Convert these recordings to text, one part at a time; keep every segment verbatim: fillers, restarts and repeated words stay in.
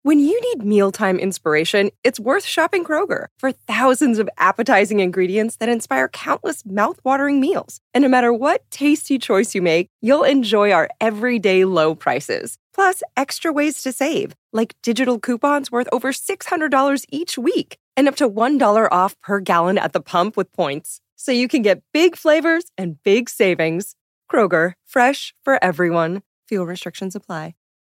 When you need mealtime inspiration, it's worth shopping Kroger for thousands of appetizing ingredients that inspire countless mouthwatering meals. And no matter what tasty choice you make, you'll enjoy our everyday low prices. Plus, extra ways to save, like digital coupons worth over six hundred dollars each week and up to one dollar off per gallon at the pump with points. So you can get big flavors and big savings. Kroger, fresh for everyone. Fuel restrictions apply.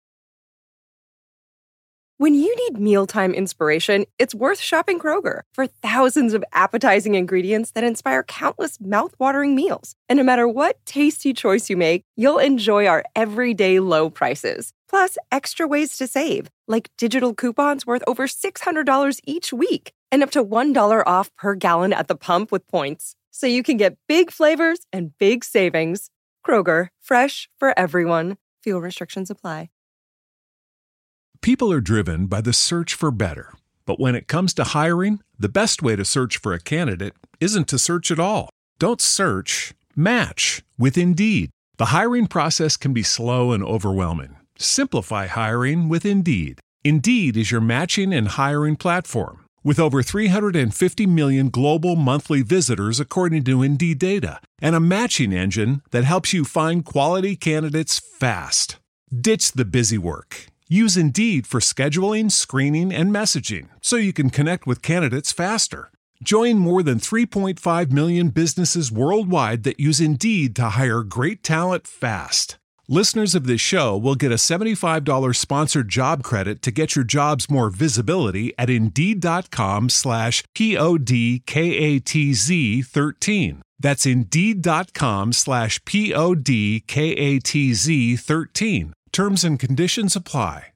When you need mealtime inspiration, it's worth shopping Kroger for thousands of appetizing ingredients that inspire countless mouthwatering meals. And no matter what tasty choice you make, you'll enjoy our everyday low prices. Plus, extra ways to save, like digital coupons worth over six hundred dollars each week and up to one dollar off per gallon at the pump with points. So you can get big flavors and big savings. Kroger, fresh for everyone. Fuel restrictions apply. People are driven by the search for better. But when it comes to hiring, the best way to search for a candidate isn't to search at all. Don't search, match with Indeed. The hiring process can be slow and overwhelming. Simplify hiring with Indeed. Indeed is your matching and hiring platform. With over three hundred fifty million global monthly visitors according to Indeed data, and a matching engine that helps you find quality candidates fast. Ditch the busy work. Use Indeed for scheduling, screening, and messaging so you can connect with candidates faster. Join more than three point five million businesses worldwide that use Indeed to hire great talent fast. Listeners of this show will get a seventy-five dollars sponsored job credit to get your jobs more visibility at Indeed.com slash P-O-D-K-A-T-Z 13. That's Indeed.com slash P-O-D-K-A-T-Z 13. Terms and conditions apply.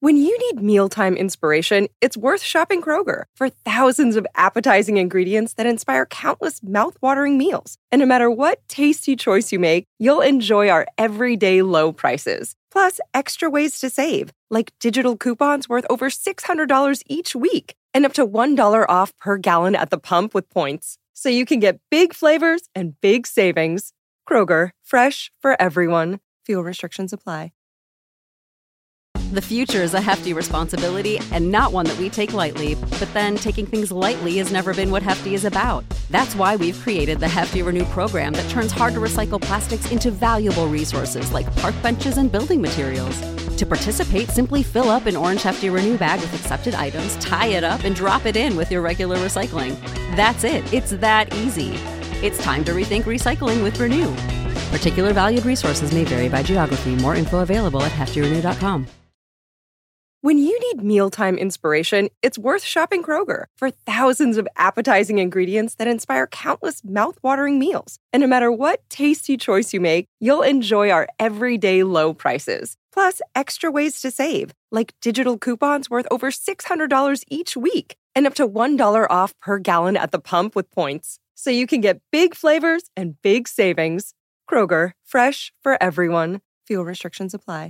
When you need mealtime inspiration, it's worth shopping Kroger for thousands of appetizing ingredients that inspire countless mouthwatering meals. And no matter what tasty choice you make, you'll enjoy our everyday low prices. Plus, extra ways to save, like digital coupons worth over six hundred dollars each week and up to one dollar off per gallon at the pump with points. So you can get big flavors and big savings. Kroger, fresh for everyone. Fuel restrictions apply. The future is a hefty responsibility and not one that we take lightly. But then taking things lightly has never been what Hefty is about. That's why we've created the Hefty Renew program that turns hard-to-recycle plastics into valuable resources like park benches and building materials. To participate, simply fill up an orange Hefty Renew bag with accepted items, tie it up, and drop it in with your regular recycling. That's it. It's that easy. It's time to rethink recycling with Renew. Particular valued resources may vary by geography. More info available at hefty renew dot com. When you need mealtime inspiration, it's worth shopping Kroger for thousands of appetizing ingredients that inspire countless mouthwatering meals. And no matter what tasty choice you make, you'll enjoy our everyday low prices. Plus, extra ways to save, like digital coupons worth over six hundred dollars each week and up to one dollar off per gallon at the pump with points. So you can get big flavors and big savings. Kroger, fresh for everyone. Fuel restrictions apply.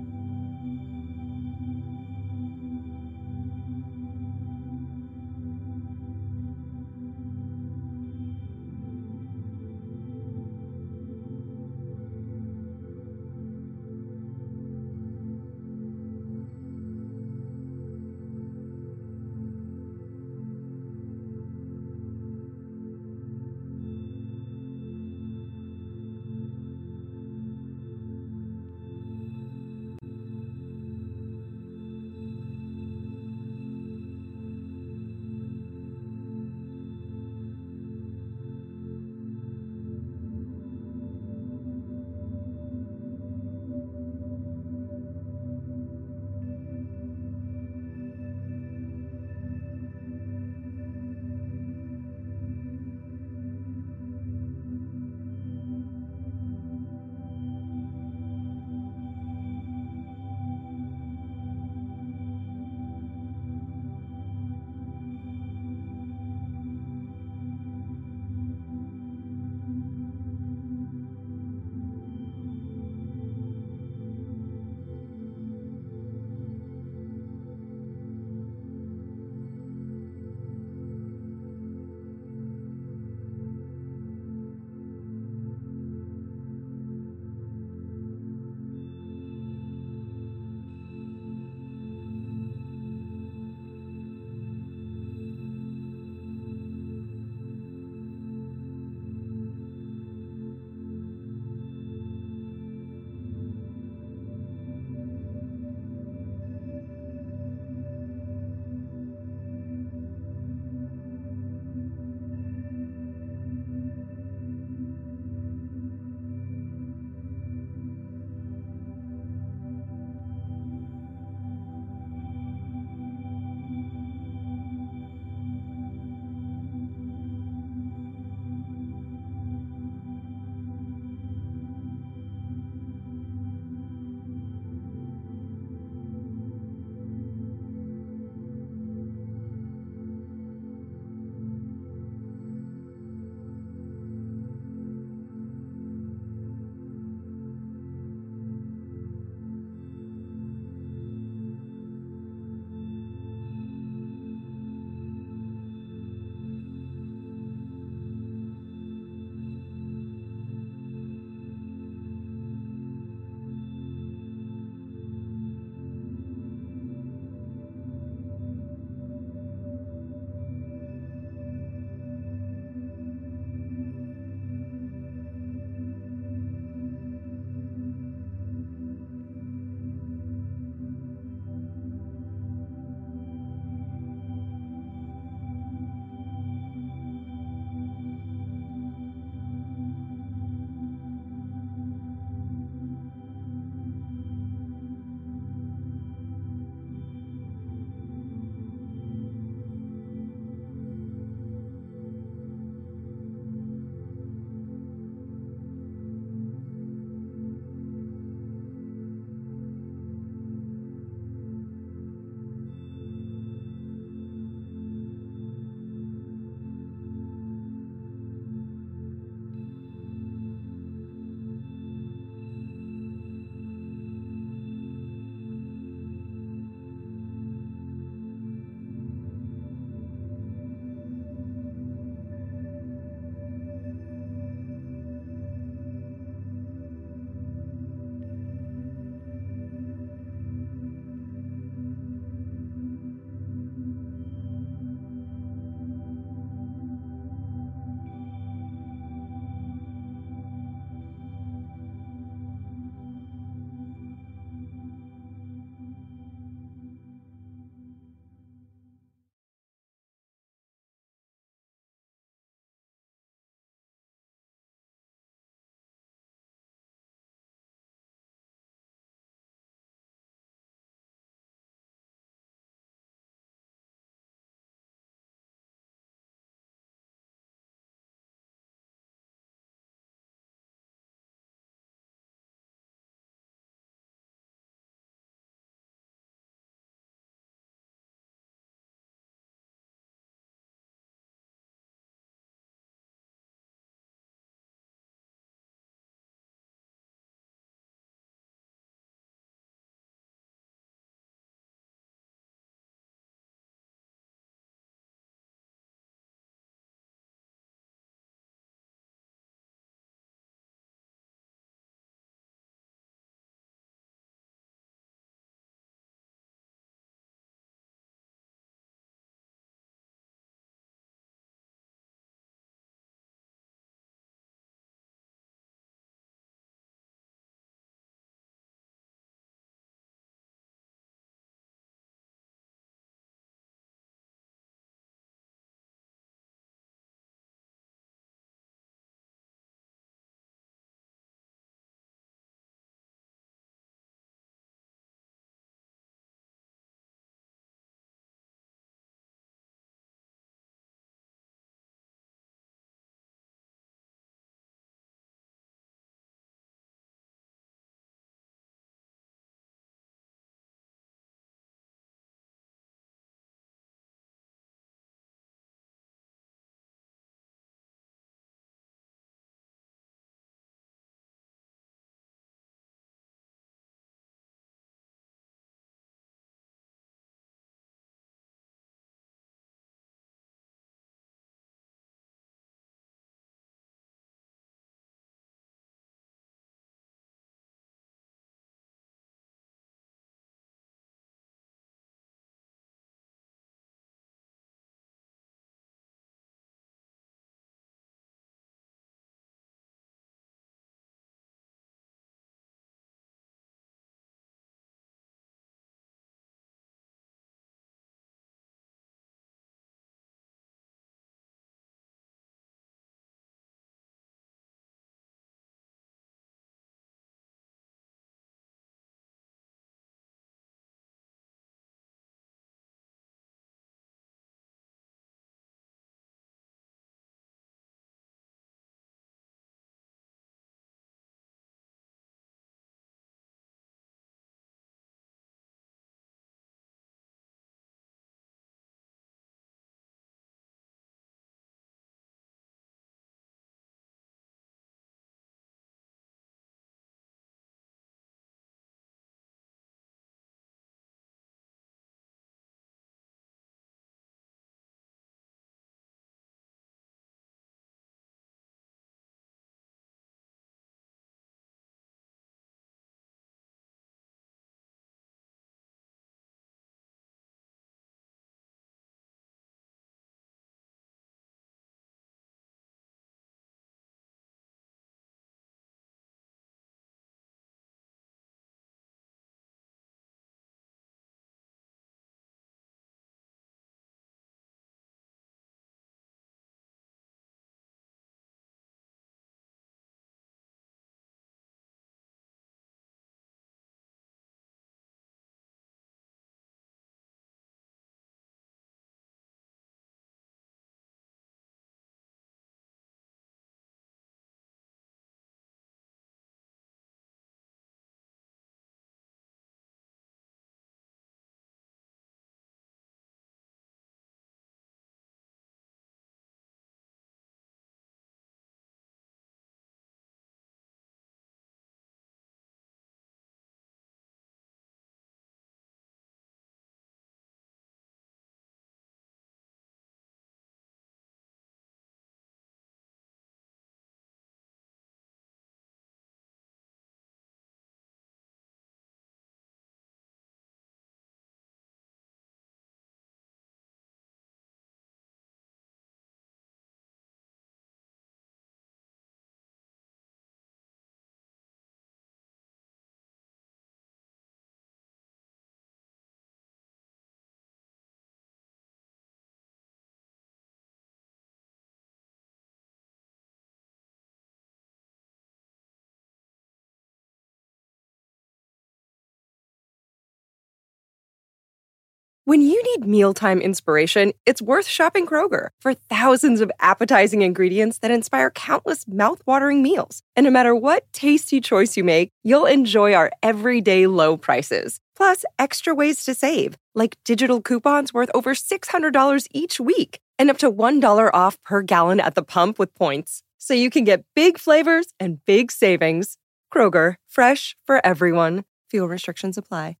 When you need mealtime inspiration, it's worth shopping Kroger for thousands of appetizing ingredients that inspire countless mouth-watering meals. And no matter what tasty choice you make, you'll enjoy our everyday low prices. Plus, extra ways to save, like digital coupons worth over six hundred dollars each week and up to one dollar off per gallon at the pump with points. So you can get big flavors and big savings. Kroger, fresh for everyone. Fuel restrictions apply.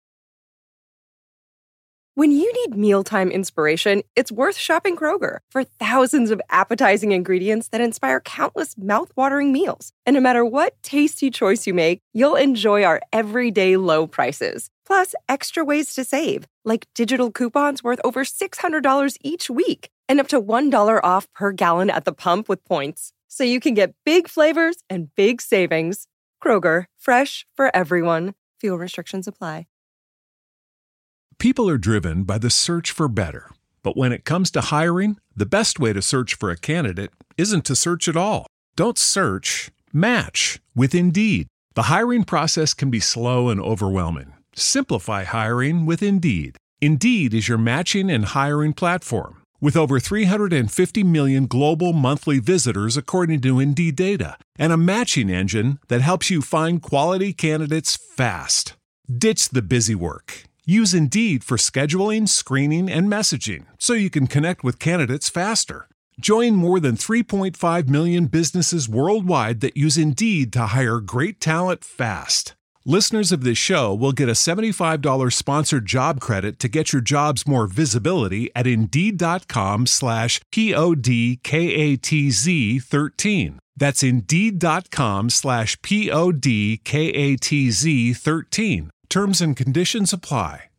When you need mealtime inspiration, it's worth shopping Kroger for thousands of appetizing ingredients that inspire countless mouth-watering meals. And no matter what tasty choice you make, you'll enjoy our everyday low prices. Plus, extra ways to save, like digital coupons worth over six hundred dollars each week and up to one dollar off per gallon at the pump with points. So you can get big flavors and big savings. Kroger, fresh for everyone. Fuel restrictions apply. People are driven by the search for better. But when it comes to hiring, the best way to search for a candidate isn't to search at all. Don't search, match with Indeed. The hiring process can be slow and overwhelming. Simplify hiring with Indeed. Indeed is your matching and hiring platform. With over three hundred fifty million global monthly visitors according to Indeed data, and a matching engine that helps you find quality candidates fast. Ditch the busy work. Use Indeed for scheduling, screening, and messaging so you can connect with candidates faster. Join more than three point five million businesses worldwide that use Indeed to hire great talent fast. Listeners of this show will get a seventy-five dollars sponsored job credit to get your jobs more visibility at Indeed.com slash P-O-D-K-A-T-Z 13. That's Indeed.com slash P-O-D-K-A-T-Z 13. Terms and conditions apply.